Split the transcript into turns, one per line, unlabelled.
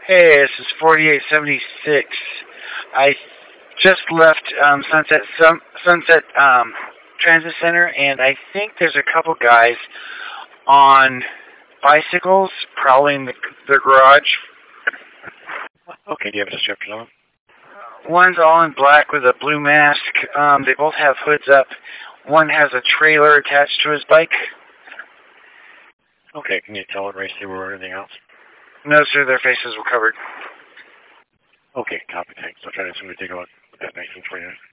Hey, this is 4876. I just left Sunset Transit Center, and I think there's a couple guys on bicycles prowling the garage.
Okay, do you have a description of them?
One's all in black with a blue mask. They both have hoods up. One has a trailer attached to his bike.
Okay, can you tell what race they were or anything else?
No, sir, their faces were covered.
Okay, copy, thanks. I'll try to take a look at that 1929.